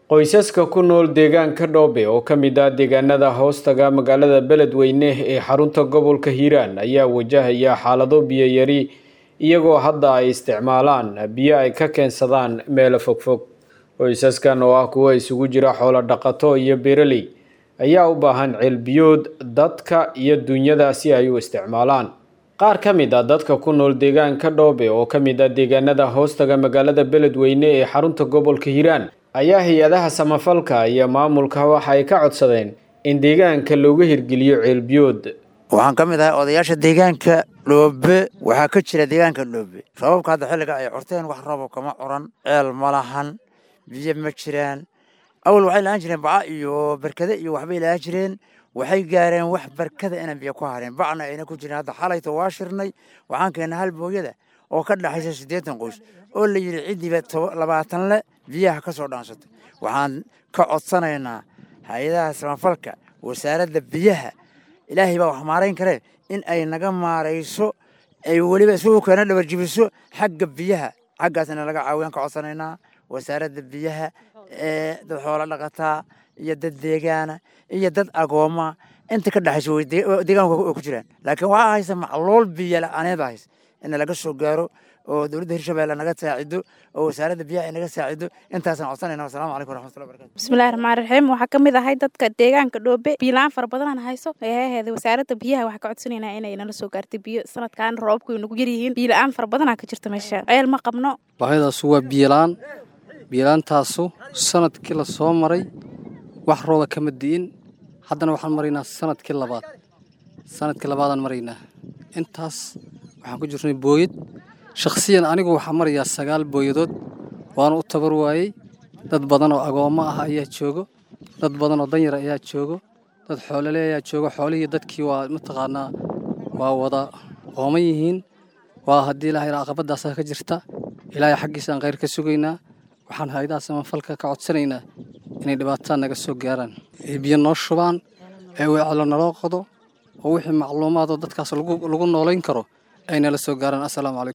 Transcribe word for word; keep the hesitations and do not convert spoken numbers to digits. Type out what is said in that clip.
qoysaska ku nool deegaanka Doobe oo ka mid ah deegaanada hoostaga magaalada Beledweyne ee xarunta gobolka Hiiraan ayaa wajahaya xaalado biyo yari iyagoo hadda ay isticmaalaan biyo ay ka keensadaan meel fogfog. qoysaskan oo ah kuwa isugu jira xoolo dhaqato iyo beeraley ayaa u baahan ceel biyood dadka iyo dunyada si ay u isticmaalaan. qaar ka mid ah dadka ku nool deegaanka Doobe oo ka mid ah deegaanada hoostaga magaalada Beledweyne ee xarunta gobolka Hiiraan ayaa hay'adaha samafalka iyo maamulka waxa ay ka codsadeen in deegaanka looga hirgeliyo ceel biyood. waxaan ka mid ahay odayaasha deegaanka Doobe waxaa ka jira deegaanka Doobe sababka hadda xilliga ay corteen wax roob kama coran ceel malahan biyo ma jiraan awal waxay laan jireen baca iyo barkada iyo waxba ilaa jireen waxay gaareen wax barkada inaan biyo ku hareen bacna ayna ku jireen hadda xalayto waa shirnay waxaan keenay hal booyada oo ka dhaxaysa siddeetan qoys oo la yiri cidiba labaatan le biyaha ka soo dhaansatay waxaan ka codsanaynaa hay'adaha samafalka wasaaradda biyaha ilaahay baa wax maareyn kare in ay naga maareyso ay waliba isugu keena dhabar jibiso xagga biyaha xaggaasna laga caawin ka codsanaynaa wasaaradda biyaha ee dad xoolo dhaqataa iyo dad deegaana iyo dad agooma inta ka dhaxayso deegaanka ku jiraan laakiin waxa haysa macluul biyo la'aaneed haysa in laga soo gaaro oo dawladda Hirshabeelle naga saacido oo wasaaradda biyaha naga saacido intaas aan codsanayna. Assalaamu calaykum waraxmatullahi wabarakaatuh. Bismillahir rahmaanir rahiim. waxaa ka mid ahay dadka deegaanka Doobe biilaan far badan aan hayso eeheeda wasaaradda biyaha waxa ka codsanaynaa inay nala soo gaarto biyo sanadkan roobku inagu yar yihiin biilaan far badan ka jirta meesha ceel ma qabno. baahidaas waa biilaan biilaantaasu sanadkii la soo maray wax rooba kama diin haddana waxaan maraynaa sanadkii labaad sanadkii labaadaan maraynaa intaas waxaan ku jirnay booyad shakhsiyan anigu waxaan marayaa sagaal booyadood waana u tabar waayay dad badan oo agooma ah ayaa joogo dad badan oo danyar ayaa joogo dad xoolole ayaa joogo xoolihii dadkii waa mataqaanaa waa wada ooman yihiin waa haddii ilaahay caqabadaas ka jirta ilaahay xaggiisa aan khayr ka sugaynaa waxaan hay'adaha samafalka ka codsanaynaa inay dhibaatada naga soo gaaraan ee biyo noo shubaan ee wacalo naloo qodo oo wixii macluumaad oo dadkaas lagu lagu nooleyn karo ay nala soo gaaraan. Assalaamu calaykum.